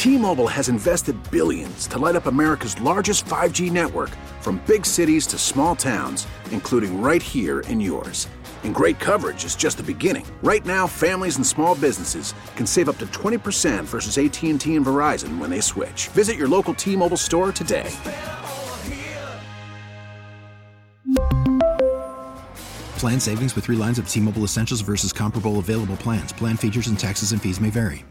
T-Mobile has invested billions to light up America's largest 5G network, from big cities to small towns, including right here in yours. And great coverage is just the beginning. Right now, families and small businesses can save up to 20% versus AT&T and Verizon when they switch. Visit your local T-Mobile store today. Plan savings with 3 lines of T-Mobile Essentials versus comparable available plans. Plan features and taxes and fees may vary.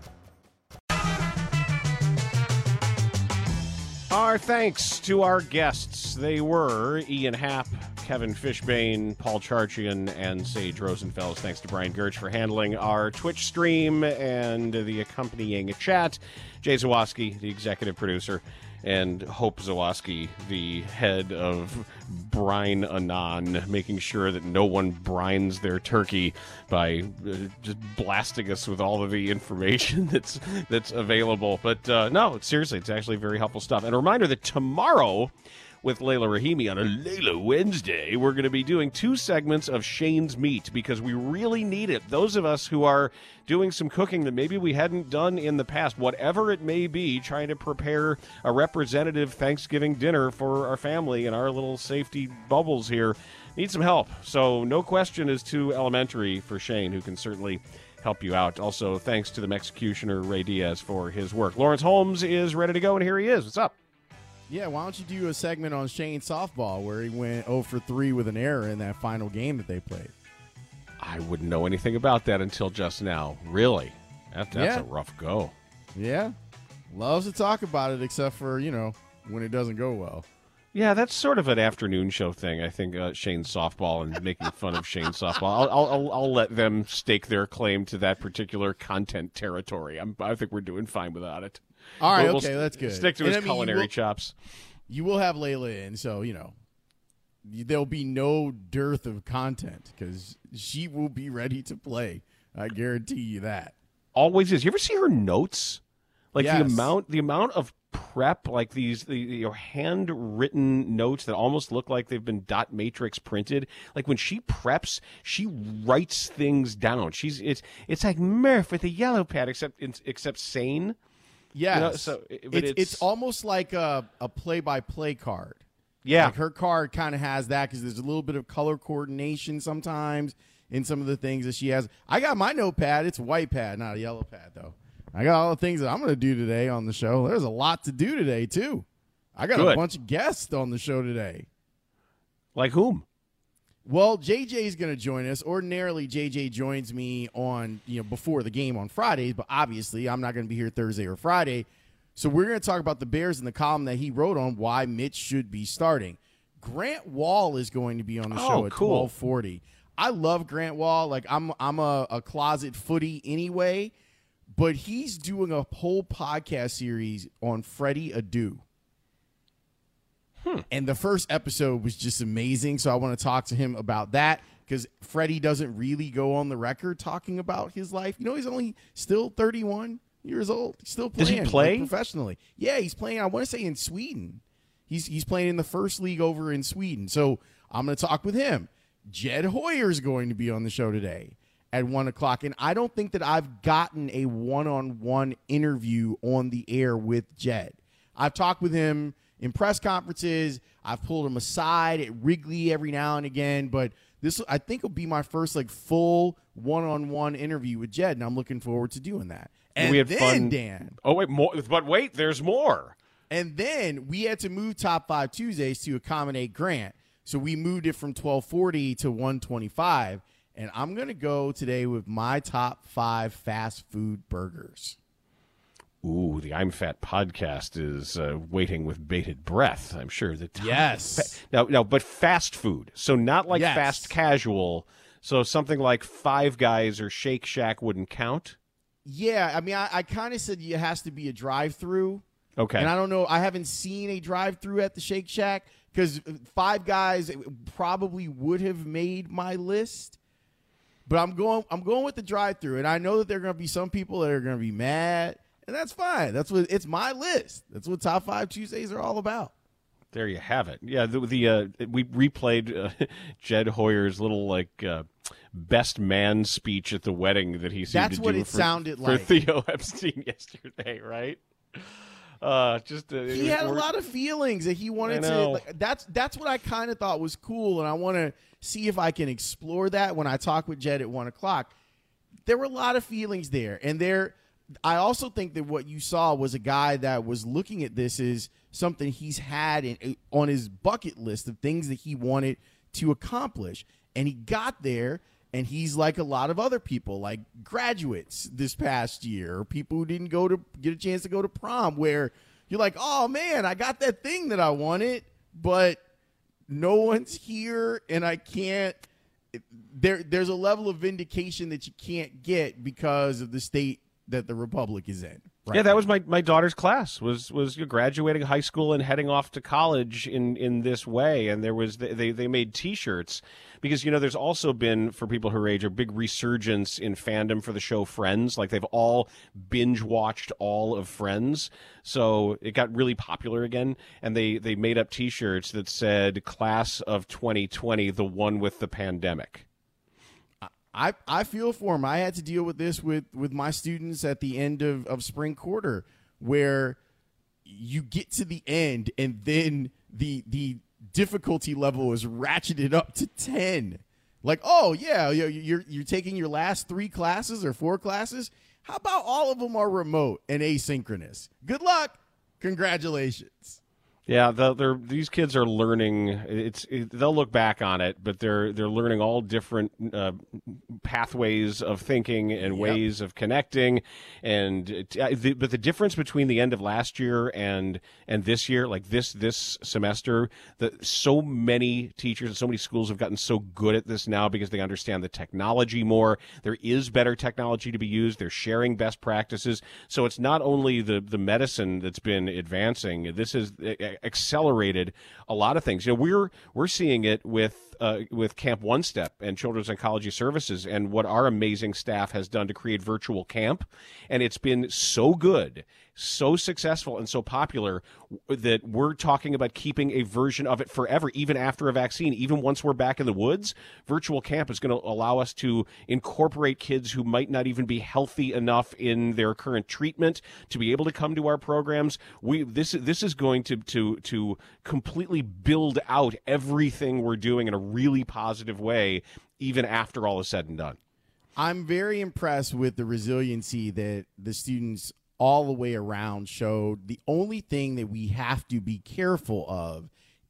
Our thanks to our guests. They were Ian Happ, Kevin Fishbane, Paul Charchian, and Sage Rosenfels. Thanks to Brian Gertz for handling our Twitch stream and the accompanying chat. Jay Zawoski, the executive producer, and Hope Zawoski, the head of Brine Anon, making sure that no one brines their turkey by just blasting us with all of the information that's available. But no, seriously, it's actually very helpful stuff. And a reminder that tomorrow, with Layla Rahimi on a Layla Wednesday, we're going to be doing 2 segments of Shane's Meat because we really need it. Those of us who are doing some cooking that maybe we hadn't done in the past, whatever it may be, trying to prepare a representative Thanksgiving dinner for our family and our little safety bubbles here, need some help. So no question is too elementary for Shane, who can certainly help you out. Also, thanks to the Executioner Ray Diaz for his work. Lawrence Holmes is ready to go, and here he is. What's up? Yeah, why don't you do a segment on Shane softball where he went 0 for 3 with an error in that final game that they played? I wouldn't know anything about that until just now. Really? That's a rough go. Yeah. Loves to talk about it, except for, when it doesn't go well. Yeah, that's sort of an afternoon show thing, I think, Shane's softball and making fun of Shane's softball. I'll let them stake their claim to that particular content territory. I think we're doing fine without it. All right, okay, that's good. Stick to his culinary chops. You will have Layla in, so, there'll be no dearth of content because she will be ready to play. I guarantee you that. Always is. You ever see her notes? Like yes. the amount of prep, like these handwritten notes that almost look like they've been dot matrix printed. Like when she preps, she writes things down. It's like Murph with a yellow pad, except sane. Yeah, but it's almost like a play-by-play card. Yeah, like her card kind of has that because there's a little bit of color coordination sometimes in some of the things that she has. I got my notepad; it's a white pad, not a yellow pad, though. I got all the things that I'm going to do today on the show. There's a lot to do today too. I got a bunch of guests on the show today. Like whom? Well, JJ is going to join us. Ordinarily, JJ joins me on, before the game on Fridays, but obviously I'm not going to be here Thursday or Friday. So we're going to talk about the Bears in the column that he wrote on why Mitch should be starting. Grant Wall is going to be on the show at 12:40. I love Grant Wall. Like I'm a closet footy anyway, but he's doing a whole podcast series on Freddie Adu. And the first episode was just amazing, so I want to talk to him about that because Freddie doesn't really go on the record talking about his life. He's only still 31 years old. He's still playing. Does he play professionally? Yeah, he's playing, I want to say, in Sweden. He's playing in the first league over in Sweden. So I'm going to talk with him. Jed Hoyer is going to be on the show today at 1 o'clock, and I don't think that I've gotten a one-on-one interview on the air with Jed. I've talked with him in press conferences. I've pulled him aside at Wrigley every now and again, but this, I think, will be my first full one-on-one interview with Jed, and I'm looking forward to doing that. And we had then, fun. Dan. Oh, wait, more. But wait, there's more. And then we had to move Top 5 Tuesdays to accommodate Grant, so we moved it from 12:40 to 1:25, and I'm going to go today with my top 5 fast food burgers. Ooh, the I'm Fat podcast is waiting with bated breath. I'm sure that. Yes. Now, but fast food. So not like Yes. fast casual. So something like Five Guys or Shake Shack wouldn't count. Yeah, I mean, I kind of said it has to be a drive-through. Okay. And I don't know. I haven't seen a drive-through at the Shake Shack because Five Guys probably would have made my list. But I'm going with the drive-through, and I know that there are going to be some people that are going to be mad. And that's fine. It's my list. That's what Top 5 Tuesdays are all about. There you have it. Yeah, we replayed Jed Hoyer's little best man speech at the wedding that he seemed That's to what do it sounded for like. Theo Epstein yesterday, right? He had a lot of feelings that he wanted to. Like, that's what I kind of thought was cool, and I want to see if I can explore that when I talk with Jed at 1 o'clock. There were a lot of feelings there, and I also think that what you saw was a guy that was looking at this as something he's had on his bucket list of things that he wanted to accomplish, and he got there. And he's like a lot of other people, like graduates this past year, or people who didn't get a chance to go to prom, where you're like, oh, man, I got that thing that I wanted, but no one's here, and I can't. There's a level of vindication that you can't get because of the state that the Republic is in. Right yeah, that was my daughter's class, was graduating high school and heading off to college in this way. And there was they made T-shirts because, there's also been, for people her age, a big resurgence in fandom for the show Friends. Like, they've all binge watched all of Friends. So it got really popular again. And they made up T-shirts that said Class of 2020, the one with the pandemic. I feel for him. I had to deal with this with my students at the end of spring quarter, where you get to the end and then the difficulty level is ratcheted up to 10. Like, oh yeah, you're taking your last 3 classes or 4 classes. How about all of them are remote and asynchronous? Good luck. Congratulations. Yeah, these kids are learning. They'll look back on it, but they're learning all different pathways of thinking and ways of connecting. And but the difference between the end of last year and this year, like this semester, so many teachers and so many schools have gotten so good at this now because they understand the technology more. There is better technology to be used. They're sharing best practices. So it's not only the medicine that's been advancing. This is accelerated a lot of things. We're seeing it with Camp One Step and Children's Oncology Services and what our amazing staff has done to create virtual camp, and it's been so good, so successful, and so popular that we're talking about keeping a version of it forever, even after a vaccine. Even once we're back in the woods, virtual camp is going to allow us to incorporate kids who might not even be healthy enough in their current treatment to be able to come to our programs. This is going to completely build out everything we're doing in a really positive way, even after all is said and done. I'm very impressed with the resiliency that the students all the way around showed. The only thing that we have to be careful of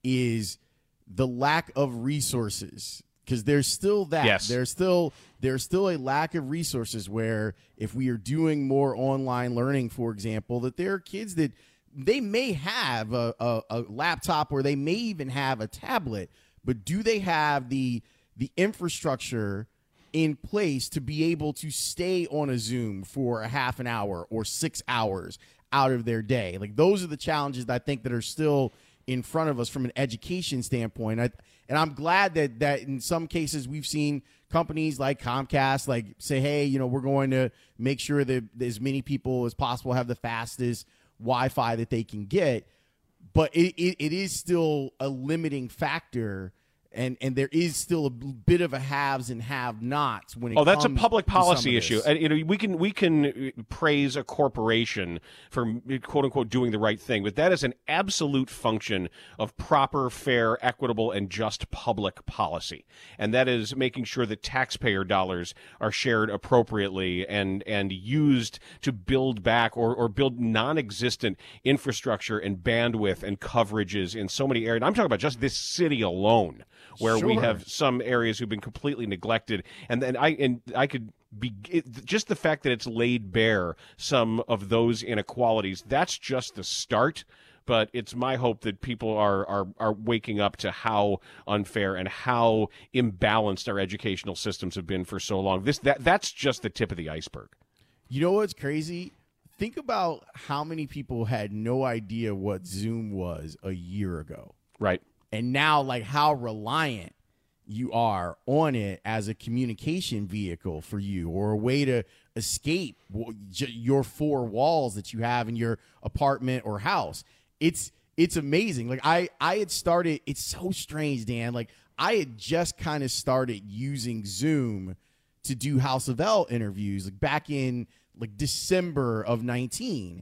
is the lack of resources, because there's still that. Yes. There's still a lack of resources where if we are doing more online learning, for example, that there are kids that they may have a laptop or they may even have a tablet, but do they have the infrastructure in place to be able to stay on a Zoom for a half an hour or 6 hours out of their day? Like, those are the challenges that I think that are still in front of us from an education standpoint. And I'm glad that in some cases we've seen companies like Comcast say, hey, we're going to make sure that as many people as possible have the fastest Wi-Fi that they can get. But it is still a limiting factor. And there is still a bit of a haves and have-nots when it comes to that's a public policy issue. And we can praise a corporation for quote unquote doing the right thing, but that is an absolute function of proper, fair, equitable, and just public policy. And that is making sure that taxpayer dollars are shared appropriately and used to build back or build non-existent infrastructure and bandwidth and coverages in so many areas. I'm talking about just this city alone, where we have some areas who've been completely neglected, and then I could be just the fact that it's laid bare some of those inequalities. That's just the start, but it's my hope that people are waking up to how unfair and how imbalanced our educational systems have been for so long. That's just the tip of the iceberg. You know what's crazy? Think about how many people had no idea what Zoom was a year ago. Right. And now, how reliant you are on it as a communication vehicle for you, or a way to escape your 4 walls that you have in your apartment or house. It's amazing. I had started, it's so strange, Dan. I had just kind of started using Zoom to do House of L interviews back in December of 19.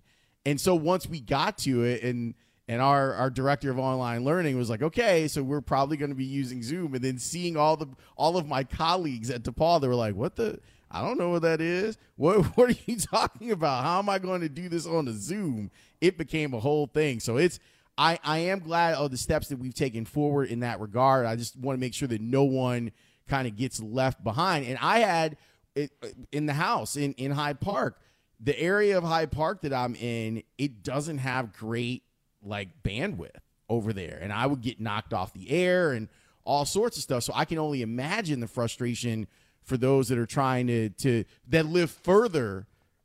And so once we got to it, and our director of online learning was like, okay, so we're probably going to be using Zoom. And then seeing all of my colleagues at DePaul, they were like, I don't know what that is. What are you talking about? How am I going to do this on the Zoom? It became a whole thing. So I am glad of the steps that we've taken forward in that regard. I just want to make sure that no one kind of gets left behind. And I had it in the house in Hyde Park, the area of Hyde Park that I'm in, it doesn't have great like bandwidth over there. And I would get knocked off the air and all sorts of stuff. So I can only imagine the frustration for those that are trying to that live farther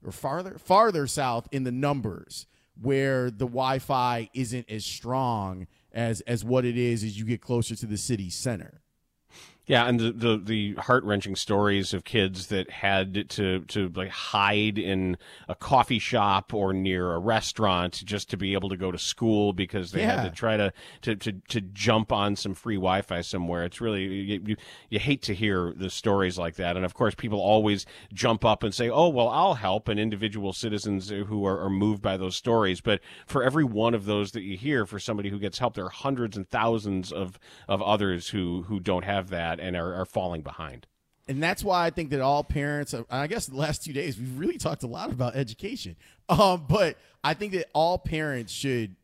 south in the numbers, where the Wi-Fi isn't as strong as what it is as you get closer to the city center. Yeah, and the heart-wrenching stories of kids that had to like hide in a coffee shop or near a restaurant just to be able to go to school because they had to try to jump on some free Wi-Fi somewhere. It's really you hate to hear the stories like that. And of course, people always jump up and say, "Oh, well, I'll help," and individual citizens who are moved by those stories. But for every one of those that you hear, for somebody who gets help, there are hundreds and thousands of others who don't have that and are falling behind. And that's why I think that all parents, I guess the last 2 days, we've really talked a lot about education. But I think that all parents should,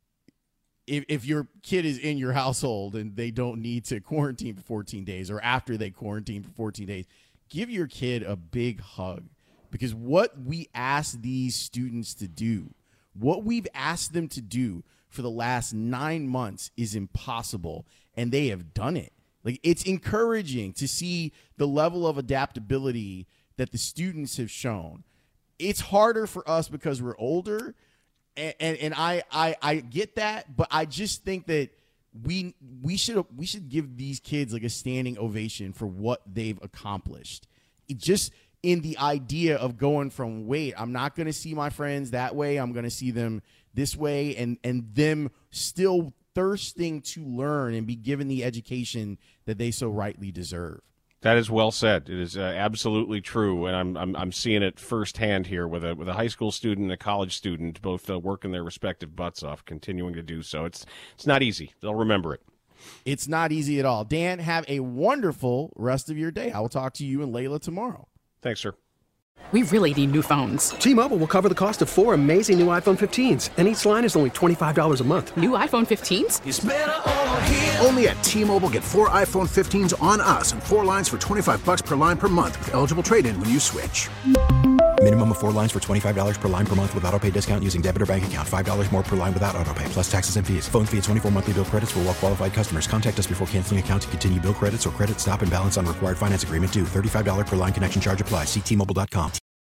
if your kid is in your household and they don't need to quarantine for 14 days or after they quarantine for 14 days, give your kid a big hug. Because what we ask these students to do, what we've asked them to do for the last 9 months is impossible, and they have done it. Like, it's encouraging to see the level of adaptability that the students have shown. It's harder for us because we're older, and I get that, but I just think that we should give these kids like a standing ovation for what they've accomplished. It just in the idea of going from, wait, I'm not going to see my friends that way, I'm going to see them this way, and them still thirsting to learn and be given the education that they so rightly deserve. That is well said. It is absolutely true, and I'm seeing it firsthand here with a high school student and a college student, both working their respective butts off, continuing to do so. It's not easy. They'll remember it. It's not easy at all. Dan, have a wonderful rest of your day. I will talk to you and Layla tomorrow. Thanks, sir. We really need new phones. T-Mobile will cover the cost of 4 amazing new iPhone 15s, and each line is only $25 a month. New iPhone 15s? It's better over here. Only at T-Mobile, get 4 iPhone 15s on us and 4 lines for $25 per line per month with eligible trade-in when you switch. Minimum of 4 lines for $25 per line per month with autopay discount using debit or bank account. $5 more per line without autopay, plus taxes and fees. Phone fee at 24 monthly bill credits for well-qualified customers. Contact us before canceling account to continue bill credits or credit stop and balance on required finance agreement due. $35 per line connection charge applies. See T-Mobile.com.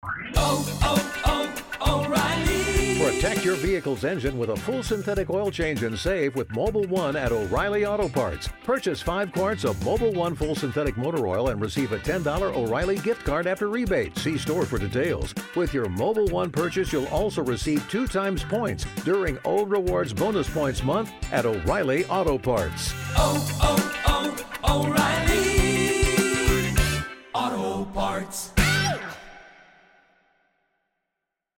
O'Reilly. Protect your vehicle's engine with a full synthetic oil change and save with Mobil 1 at O'Reilly Auto Parts. Purchase 5 quarts of Mobil 1 full synthetic motor oil and receive a $10 O'Reilly gift card after rebate. See store for details. With your Mobil 1 purchase, you'll also receive 2 times points during O Rewards Bonus Points Month at O'Reilly Auto Parts. O'Reilly Auto Parts.